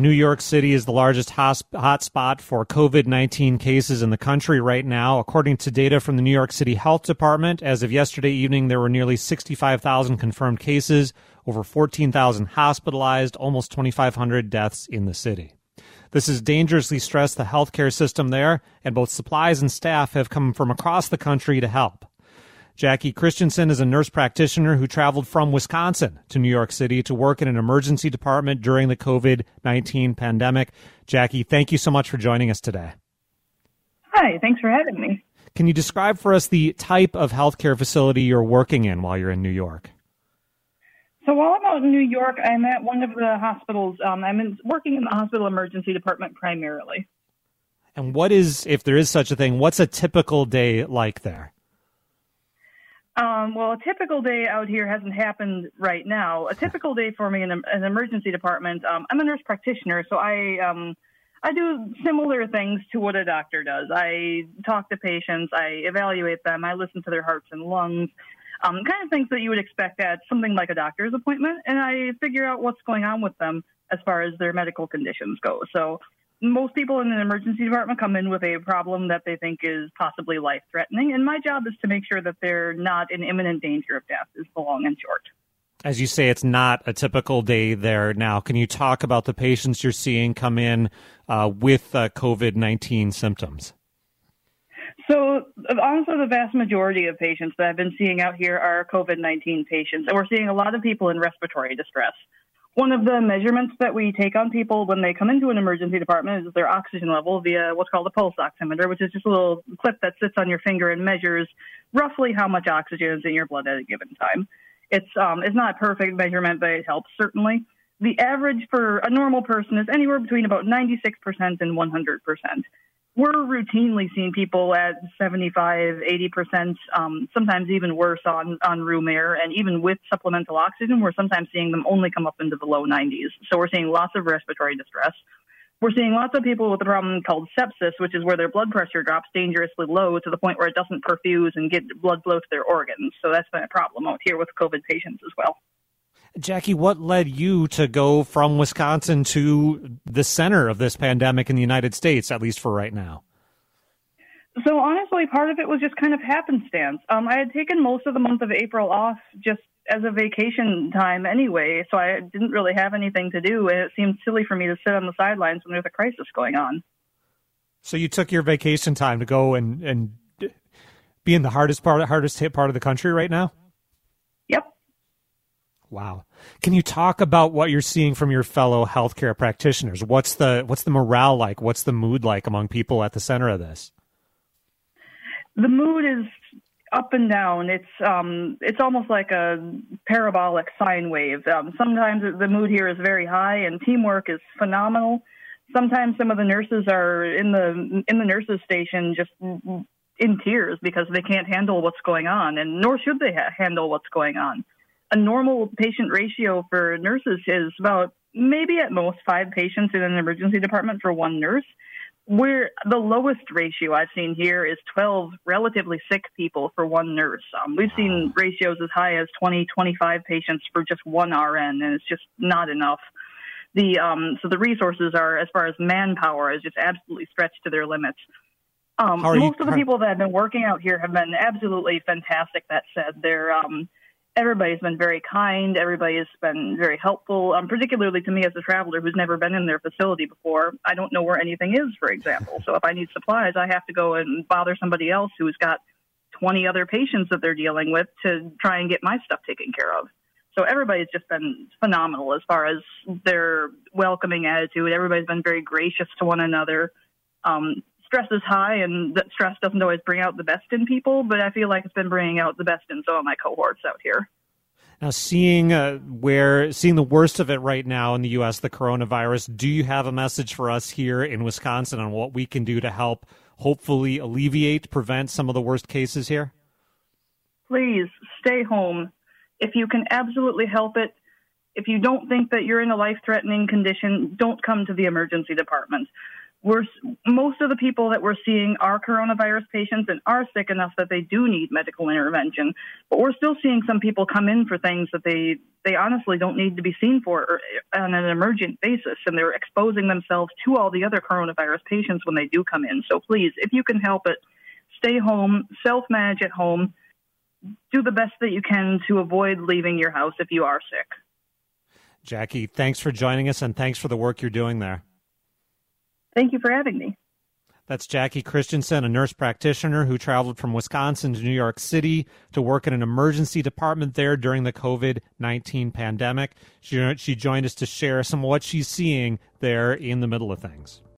New York City is the largest hotspot for COVID-19 cases in the country right now. According to data from the New York City Health Department, as of yesterday evening, there were nearly 65,000 confirmed cases, over 14,000 hospitalized, almost 2,500 deaths in the city. This has dangerously stressed the healthcare system there, and both supplies and staff have come from across the country to help. Jackie Christensen is a nurse practitioner who traveled from Wisconsin to New York City to work in an emergency department during the COVID-19 pandemic. Jackie, thank you so much for joining us today. Hi, thanks for having me. Can you describe for us the type of healthcare facility you're working in while you're in New York? So while I'm out in New York, I'm at one of the hospitals. Working in the hospital emergency department primarily. And what is, if there is such a thing, what's a typical day like there? Well, a typical day out here hasn't happened right now. A typical day for me in an emergency department, I'm a nurse practitioner, so I do similar things to what a doctor does. I talk to patients, I evaluate them, I listen to their hearts and lungs, kind of things that you would expect at something like a doctor's appointment, and I figure out what's going on with them as far as their medical conditions go. So most people in an emergency department come in with a problem that they think is possibly life-threatening, and my job is to make sure that they're not in imminent danger of death, is the long and short. As you say, it's not a typical day there now. Can you talk about the patients you're seeing come in with COVID-19 symptoms? So honestly, the vast majority of patients that I've been seeing out here are COVID-19 patients, and we're seeing a lot of people in respiratory distress. One of the measurements that we take on people when they come into an emergency department is their oxygen level via what's called a pulse oximeter, which is just a little clip that sits on your finger and measures roughly how much oxygen is in your blood at a given time. It's not a perfect measurement, but it helps, certainly. The average for a normal person is anywhere between about 96% and 100%. We're routinely seeing people at 75, 80%, sometimes even worse on room air. And even with supplemental oxygen, we're sometimes seeing them only come up into the low 90s. So we're seeing lots of respiratory distress. We're seeing lots of people with a problem called sepsis, which is where their blood pressure drops dangerously low to the point where it doesn't perfuse and get blood flow to their organs. So that's been a problem out here with COVID patients as well. Jackie, what led you to go from Wisconsin to the center of this pandemic in the United States, at least for right now? So honestly, part of it was just kind of happenstance. I had taken most of the month of April off just as a vacation time anyway, so I didn't really have anything to do, and it seemed silly for me to sit on the sidelines when there's a crisis going on. So you took your vacation time to go and be in the hardest hit part of the country right now? Yep. Wow. Can you talk about what you're seeing from your fellow healthcare practitioners? What's the morale like? What's the mood like among people at the center of this? The mood is up and down. It's almost like a parabolic sine wave. Sometimes the mood here is very high and teamwork is phenomenal. Sometimes some of the nurses are in the nurses station just in tears because they can't handle what's going on, and nor should they handle what's going on. A normal patient ratio for nurses is about maybe at most 5 patients in an emergency department for one nurse. Where the lowest ratio I've seen here is 12 relatively sick people for one nurse. We've seen ratios as high as 20, 25 patients for just one RN, and it's just not enough. So the resources are, as far as manpower, is just absolutely stretched to their limits. Most of the people that have been working out here have been absolutely fantastic. That said, everybody's been very kind. Everybody's been very helpful, particularly to me as a traveler who's never been in their facility before. I don't know where anything is, for example. So if I need supplies, I have to go and bother somebody else who's got 20 other patients that they're dealing with to try and get my stuff taken care of. So everybody's just been phenomenal as far as their welcoming attitude. Everybody's been very gracious to one another. Stress is high, and that stress doesn't always bring out the best in people, but I feel like it's been bringing out the best in some of my cohorts out here. Now, seeing the worst of it right now in the U.S., the coronavirus, do you have a message for us here in Wisconsin on what we can do to help hopefully prevent some of the worst cases here? Please stay home. If you can absolutely help it, if you don't think that you're in a life-threatening condition, don't come to the emergency department. Most of the people that we're seeing are coronavirus patients and are sick enough that they do need medical intervention. But we're still seeing some people come in for things that they honestly don't need to be seen for on an emergent basis, and they're exposing themselves to all the other coronavirus patients when they do come in. So please, if you can help it, stay home, self-manage at home, do the best that you can to avoid leaving your house if you are sick. Jackie, thanks for joining us, and thanks for the work you're doing there. Thank you for having me. That's Jackie Christensen, a nurse practitioner who traveled from Wisconsin to New York City to work in an emergency department there during the COVID-19 pandemic. She joined us to share some of what she's seeing there in the middle of things.